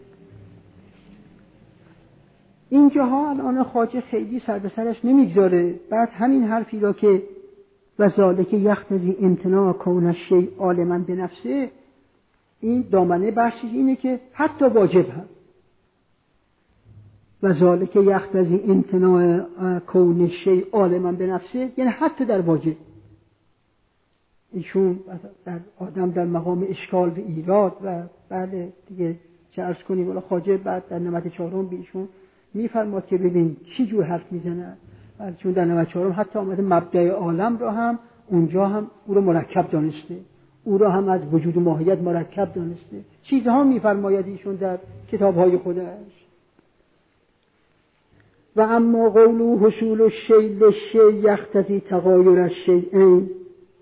Speaker 1: اینجاها الان خواجه خیلی سر به سرش نمیگذاره، بعد همین حرفی را که و ذلک یقتضی امتناع کون الشیء عالما بنفسه، این دامنه بحثش اینه که حتی واجب هم و ذلک یقتضی امتناع کون الشیء عالما بنفسه، یعنی حتی در واجب. ایشون در آدم در مقام اشکال و ایراد و بله دیگه چه عرض کنیم، ولی خواجه بعد در 94 به ایشون میفرماد که ببین چی جور حرف میزنه، چون در 94 حتی آمده مبدأ عالم را هم اونجا هم او رو مرکب دانسته، او را هم از وجود و ماهیت مرکب دانسته، چیزها میفرماید ایشون در کتابهای خودش. و اما قوله حصول الشیء للشیء یقتضی تغایر الشیئین،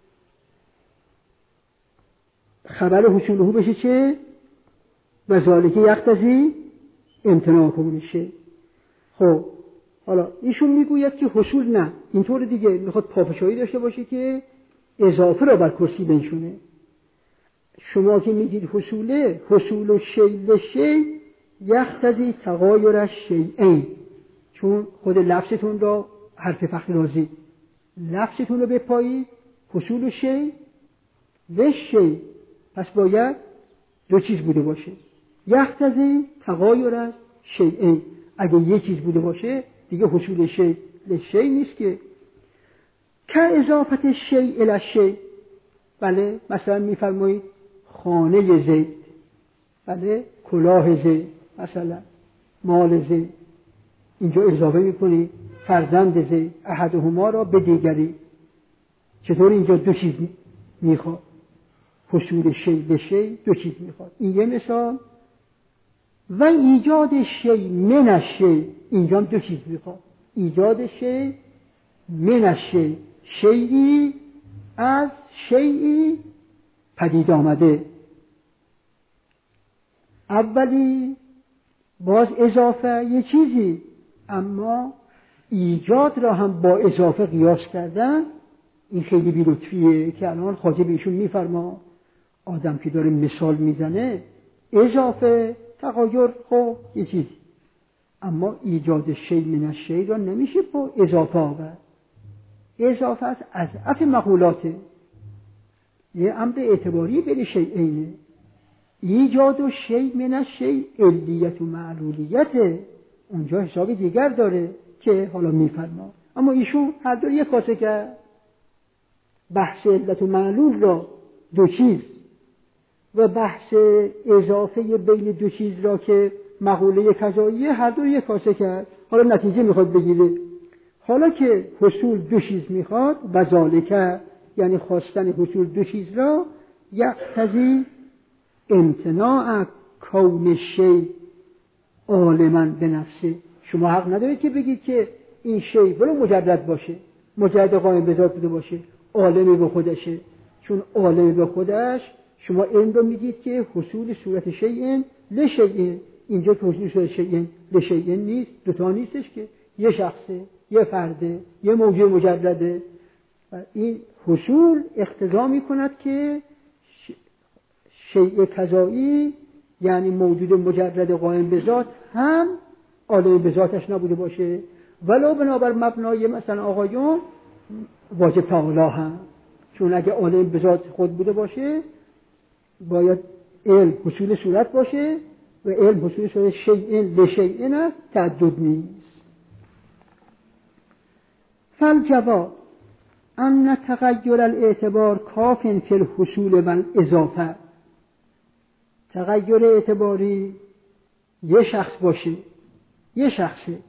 Speaker 1: خبر حصوله بشه چه؟ و ذالک یقتضی امتناع کون الشیء. خب حالا ایشون میگوید که حصول نه، اینطور دیگه میخواد پافشاری داشته باشه که اضافه را بر کرسی بنشونه. شما که میگید حصول الشیء للشیء یقتضی تغایر الشیئین، چون خود لفظتون را حرف فخر رازی لفظتون رو بپایید حصول الشیء للشیء، پس باید دو چیز بوده باشه. یقتضی تغایر الشیئین، اگه یک چیز بوده باشه دیگه حصول شیء للشیء نیست که. که اضافت الشیء الی الشیء، بله مثلا میفرمایید خانه زید، بله کلاه زید، مثلا مال زید، اینجا اضافه میکنی فرزند زید احدهما را به دیگری. چطور اینجا دو چیز میخواد، حصول شیء للشیء دو چیز میخواد. این یه مثال. و ایجاد شیء من الشیء، اینجا دو چیز میخواد، ایجاد شیء من الشیء، شیئی از شیئی پدید آمده. اولی باز اضافه یه چیزی، اما ایجاد را هم با اضافه قیاس کردن، این خیلی بی‌لطفیه که الان خواجه بهشون میفرما آدم که داره مثال میزنه اضافه تغایر خب یه چیزی، اما ایجاد شیء من الشیء را نمیشه با اضافه آورد. اضافه از اضعف مقولاته، یه امر اعتباری بین شیئینه. ایجاد و شیء من الشیء علیت و معلولیته، اونجا حساب دیگر داره که حالا میفرما. اما ایشون هر دو یک کاسه کرد، بحث علت و معلول را دو چیز و بحث اضافه بین دو چیز را که مقوله قضاییه هر دو یک کاسه کرد. حالا نتیجه میخواد بگیره. حالا که حصول دو چیز میخواد و ذالک یعنی خواستن حصول دو چیز را یقتضی امتناع کون الشیء عالما بنفسه. شما حق ندارید که بگید که این شیء ولو مجرد باشه، مجرد قائم به ذات بوده باشه، عالمی به خودشه، چون عالمی به خودش شما علم رو میگید که حصول صورت شیء لشیء، اینجا که حصول صورت شیء لشیء نیست، دوتا نیستش که یه شخصه، یه فرده، یه موجود مجرده. و این حصول اقتضا میکند که شیء قضایی یعنی موجود مجرد قائم به ذات هم عالم به ذاتش نبوده باشه، ولو بنابر مبنای مثلا آقایون واجب تعالی هم، چون اگه عالم به ذات خود بوده باشه باید علم حصول صورت باشه و علم حصول صورت شیء لشیء است، تعدد نیست. فالجواب ان تغیر الاعتبار کاف فی الحصول و الاضافه. تغیر اعتباری یه شخص باشه، یه شخصه،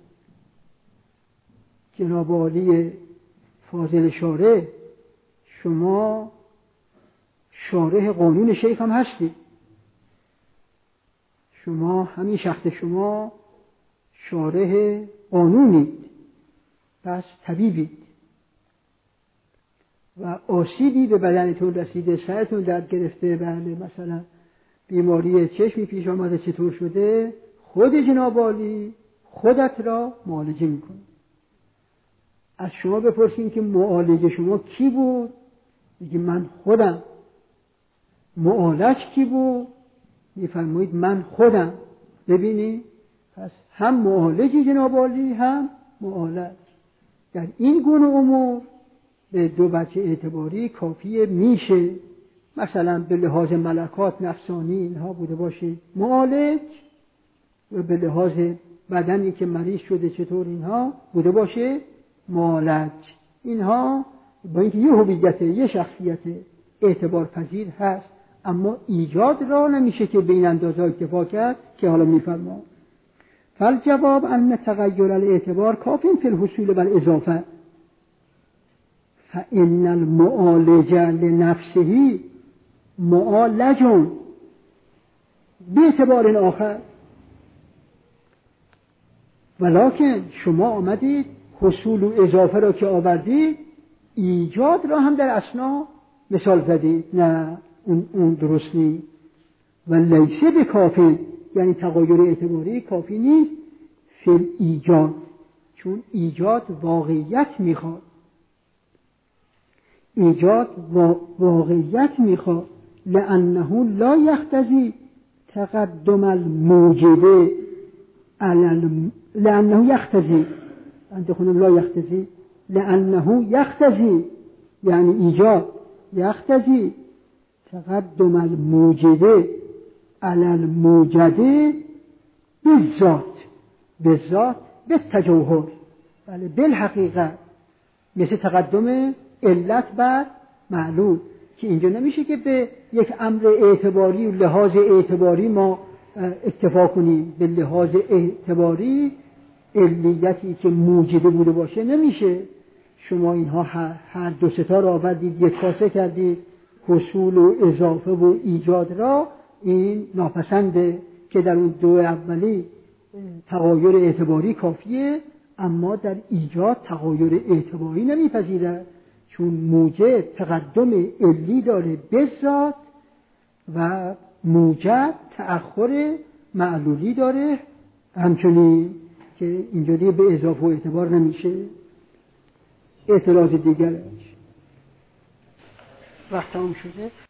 Speaker 1: جناب عالی فاضل شارع، شما شارح قانون شیخ هم هستی، شما همین شخص شما شارح قانونید، پس طبیبید و آسیبی به بدنتون رسیده، سرتون درد گرفته، بله مثلا بیماری چشمی پیش آمده، چطور شده، خود جناب عالی خودت را معالجه میکنه. از شما بپرسیم که معالج شما کی بود؟ میگه من خودم. معالج کی بود؟ میفرمایید من خودم. ببینید پس هم معالج جناب عالی هم معالج. در این گونه امور به دو وجه اعتباری کافیه، میشه مثلا به لحاظ ملکات نفسانی اینها بوده باشه معالج، و به لحاظ بدنی که مریض شده چطور اینها بوده باشه معالج. اینها با اینکه یه هویت، یه شخصیت اعتبار پذیر هست، اما ایجاد را نمیشه که بین اندازه اکتفا کرد که حالا میفرما. فالجواب ان تغیر الاعتبار کافٍ فی الحصول والاضافه فان المعالج لنفسه معالج باعتبار آخر. ولکن شما آمدید حصول و اضافه را که آوردید، ایجاد را هم در اثنا مثال زدید. نه اون درست نیست. و لیسه به کافی، یعنی تغایر اعتباری کافی نیست فی ایجاد، چون ایجاد واقعیت میخواد، ایجاد واقعیت میخواد. لانه لا یختزی تقدم الموجب لانه یختزی، انت خونم لا یختزی، لانه یختزی یعنی ایجاد، یختزی تقدم الموجب علی الموجد بالذات بالتجوهر، بله بالحقیقت، مثل تقدم علت بر معلول، که اینجا نمیشه که به یک امر اعتباری و لحاظ اعتباری ما اکتفا کنیم. به لحاظ اعتباری علیتی که موجده بوده باشه نمیشه. شما اینها هر دو ستا را آوردید، یک کاسه کردید، حصول و اضافه و ایجاد را، این ناپسنده که در اون دو اولی تغایر اعتباری کافیه، اما در ایجاد تغایر اعتباری نمیپذیره، چون موجب تقدم علی داره بذات و موجب تأخر معلولی داره، همچنین که اینجا دیگه به اضافه و اعتبار نمیشه. اعتراض دیگرش وقت تمام شده.